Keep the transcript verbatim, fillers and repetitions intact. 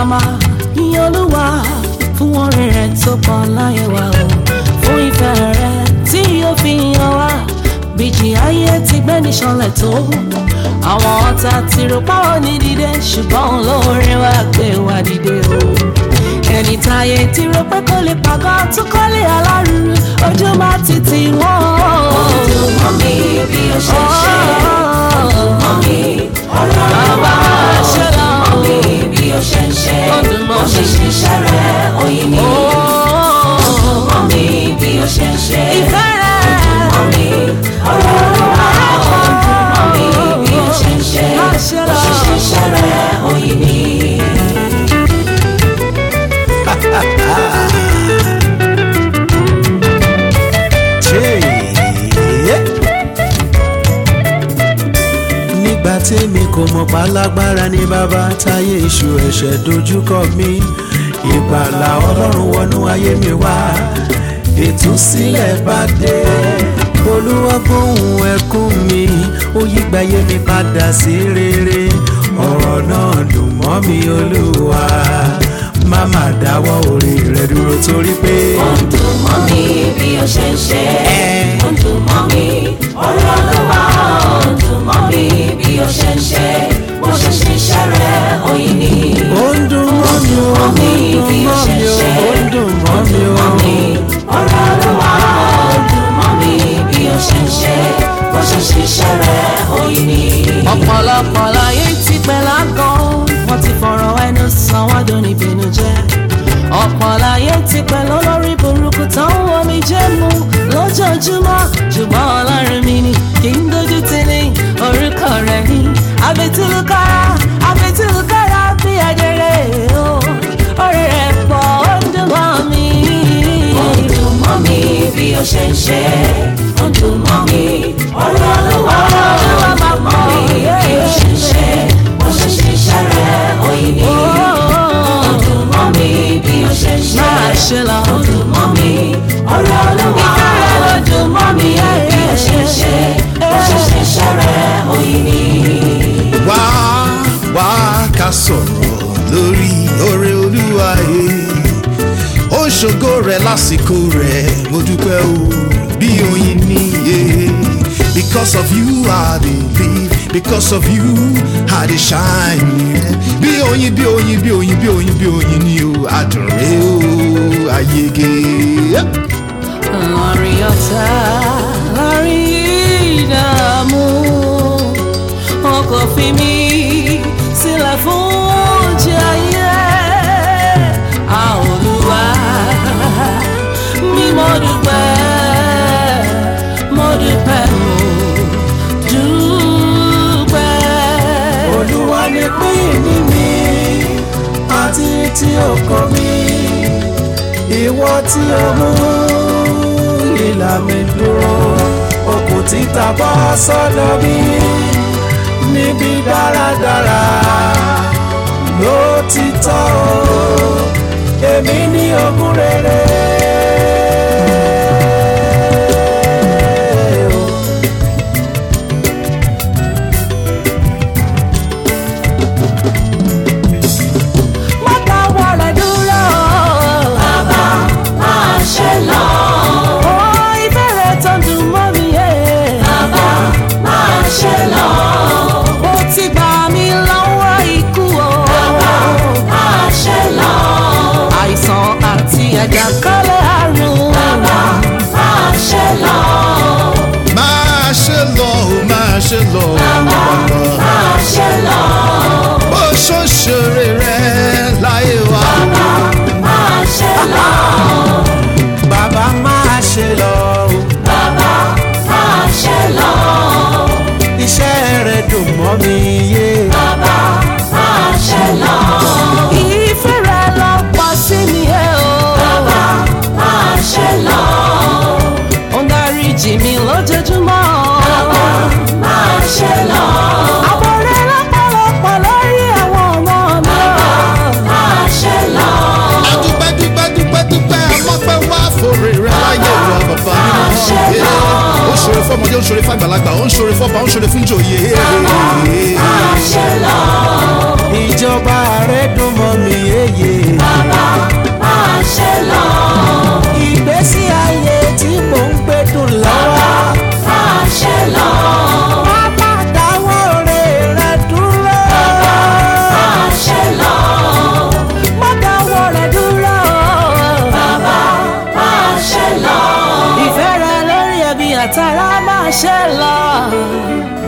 máa yìn Olúwa fún oore rẹ̀ tó pọ̀ láyé wa o, fún ìfẹ́ rẹ̀ tí yóò fi hàn wá. Bíjì ayé ti gbé ní ṣanlẹ̀ tó, àwọn ọ̀tá ti rò páwọn ní dìde, ṣùgbọ́n olóore wa gbé wa dìde o. Ẹni táyé ti rò pé kò lè pàgọ́ tó kọ́lé alárùrù, ojú máa ti tì wọ́n. Ó dùn mọ́ mi bí ó ṣe ṣe, ó dùn mọ́ mi ọ̀rọ̀ rẹ̀ wá. Ó dùn mọ́ mi bí ó ṣe ṣe, ó ṣe ṣiṣẹ́ rẹ̀ oyin mi. Ó dùn mọ́ mi bí ó ṣe ṣe, Ìfẹ́ rẹ̀ ó dùn mọ́ mi ọ̀rọ̀ rẹ̀ wá. Ó dùn mọ́ mi bí ó ṣe ṣe, ó ṣe ṣiṣẹ́ rẹ̀ oyin mi. Nígbà tèmi kò mọ̀ pálágbára ní bàbá, táyé èṣù ẹ̀ṣẹ̀ dojúkọ mi, ìgbàlà Ọlọ́run wọnú ayé mi wá, ìtúsílẹ̀ bá dé. Olúwa gbóhùn ẹkún mi, ó yí gbáyé mi padà sí rere. Ọ̀rọ̀ náà dùn mọ́ mi Olúwa, má má dáwọ́ orí rẹ̀ dúró torí pé ó ń dùn mọ́ mi bí ó ṣe ń ṣe, ó ń dùn mọ́ mi ọ̀rọ̀ Olúwa. Ó ń dùn mọ́ mi bí ó ṣe ń ṣe, bó ṣe ṣiṣẹ́ rẹ̀ oyin ni. ó ń dùn mọ́ mi ó Mọ́ ń mi dùn bí ó mọ́ ṣe mi ń ó ṣe, ń dùn mọ́ mi ó. mọ́ mi ọ̀rọ̀ Olúwa. Ó ń dùn mọ́ mi bí ó ṣe ń ṣe, bó ṣe ṣiṣẹ́ rẹ̀ oyin ni. ọ̀pọ̀lọpọ̀ láyé ti pẹ́ lágàn, wọ́n ti fọ̀rọ̀ ẹnu sàn wọ́n dùn ní ìbìnújẹ́. Ọ̀pọ̀ láyé ti pẹ́ lólórí burúkú tó ń wọ́n mi jẹ́ mu lójoojúmọ́, ṣùgbọ́n Ọlọ́run mi ni kì í dojú tì ní, orúkọ rẹ̀ ní Àbètúlùkára, Àbètúlùkára bí ajẹ́rẹ́ o, orí rẹ̀ pọ̀ ó ń dùn mọ́ mi. Ó ń dùn mọ́ mi bí ó ṣe ń ṣe, ó ń dùn mọ́ mi ọ̀rọ̀ Olúwa. Ó ń dùn mọ́ mi bí ó ṣe ń ṣe, bó ṣe ṣiṣẹ́ rẹ̀ oyin ni. Ó ń dùn mọ́ mi bí ó ṣe ń ṣe, Máa ṣe lọ. ó ń dùn mọ́ mi ọ̀rọ̀ Olúwa. Ó ń dùn mọ́ mi bí ó ṣe ń ṣe, bó ṣe ṣiṣẹ́ rẹ̀ oyin ni. wá wá ká sọ̀rọ̀ lórí oore Olúwa yìí, ó ń ṣògo rẹ̀ lásìkò rẹ̀, mo dúpẹ́ o bí oyin níye. Because of you I dey live, because of you I dey shine. Bí oyin bí oyin bí oyin bí oyin bí oyin ni o, àdùnrẹ́ o ayege. Láàrin ọ̀tá, láàrin ìdààmú, wọn kò fi mí sílẹ̀ fún oúnjẹ ayé. A Olúwa mi mo dúpẹ́, mo dúpẹ́, mo dúpẹ́. Olúwa ni pín mi àti tí ọkọ mi, ìwọ tí o mú ìlà mi dúró, okùn títa bọ́ sọ́dọ̀ mi níbi dáradára ló ti tọ́ o, èmi ní ogún rere. Má dáwọ́ rẹ̀ dúró, Bàbá máa ṣe lọ. ó ìfẹ́ rẹ̀ tó ń dùn mọ́ mi yé. Bàbá máa ṣe lọ. Ó ti gbà mí lọ́wọ́ ikú o. Bàbá máa ṣe lọ. Àìsàn àti àjàkálẹ̀ àrùn. Bàbá máa ṣe lọ. Máa ṣe lọ o, máa ṣe lọ o, Bàbá máa ṣe lọ. bó ṣòṣèré rẹ̀ láyé wa. Bàbá máa ṣe lọ. Bàbá máa ṣe lọ o, Bàbá máa ṣe lọ. iṣẹ́ rẹ̀ dùn mọ́ mi yé. Bàbá máa ṣe lọ. Ìfẹ́ rẹ̀ lọ pọ̀ sí mi ẹ o. Bàbá máa ṣe lọ. Ó ń dáríjì mi lójoojúmọ́. Bàbá máa ṣe lọ. Àbọ̀ rẹ̀ lọ́pọ̀lọpọ̀ lórí àwọn ọmọ mi. Bàbá máa ṣe lọ. Adúpẹ́ dúpẹ́ dúpẹ́ dúpẹ́ ọmọpẹ́ wá fòrè rẹ̀ láyé wa bàbá nínú. Ó ṣòro fọ́mọdé, ó ṣòro fàgbàlagbà, ó ń ṣòro fọ́ba, ó ń ṣòro fún ìjòyè. Máa ṣe lọ. Ìjọba rẹ̀ dùn mọ́ mi yé. ìgbà tára máa ṣe lọ